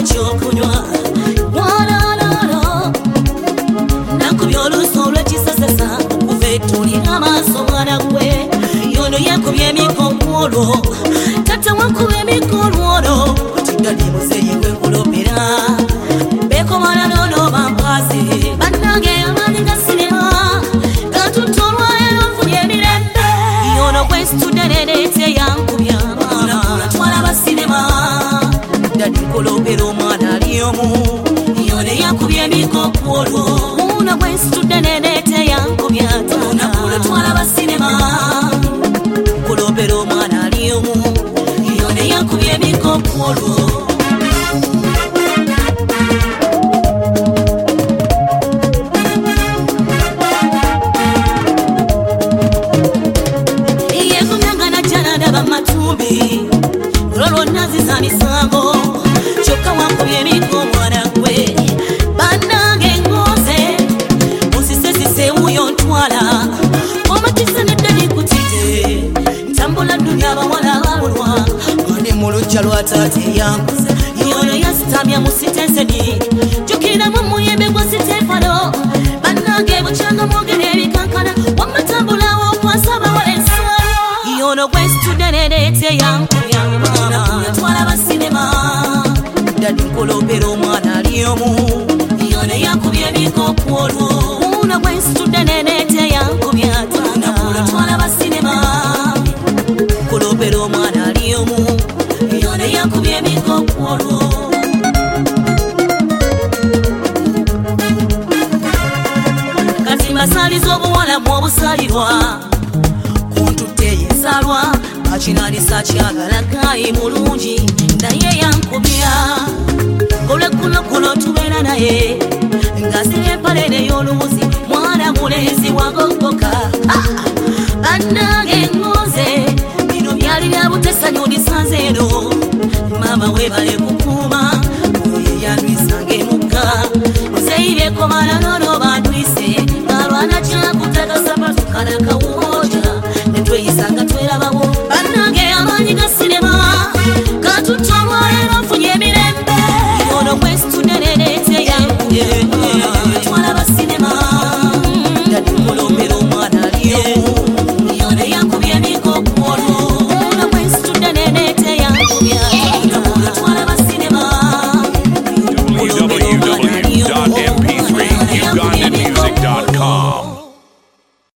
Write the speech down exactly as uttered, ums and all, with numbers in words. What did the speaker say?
ekyokunywa walaalala nakubya oluso olw'ekisasasa kuva ettulira amaaso mwana gwe yono yakubya emikono olwo tata wakuba emikono olwo kutiddali muzeeyi gwe nkulopera bekomala nono bampaze bannange amaanyi ga sinema gatutta olwayo nfunye emirembe yono gwe nsitudde neneete yankubya maama twalaba sinema dadi nkulopera omwana ali omu yono yakubya emikono olwo una gwe nsitudde neneete yankubya tana twalaba sinema nkulopera omwana ali omu yono yakubya emikono olwo Rolo nazisa misango choka wakubye emikono mwana gwe bannange ngoze musisesise uyo ntwala omatisa neddadi kutite ntambula ddumya abawala balulwa ane mu lujja lwa taate yankuza yono yasitamya mu sitenseni jukiramu muyembe gwa sitefano bannange bukyanga mwogera ebikankana wamatambulawo okwasaba walensalo yono gwe nsitudde neneete yankubya mama twalaba sinema dadi nkulopera omwana ali omu yono yakubya emikono olwo una gwe nsitudde neneete yankubya tana twalaba sinema nkulopera omwana ali omu yono yakubya emikono olwo kati mbasaliza obuwala mu obusalirwa kuntutte yensalwa akinalisa kyagala gayi mulungi naye yankubya olweggulo guno tubeera naye ngazira empale ney'olubuzi mwana mulenzi wagogoka bannange ngoze bino byali bya butesanyo ndisanze eno maama webale kukuuma oyo yandwisanga emugga muzeyi bekomala nono bandwise alwana kyakutaka sapatu kana kawu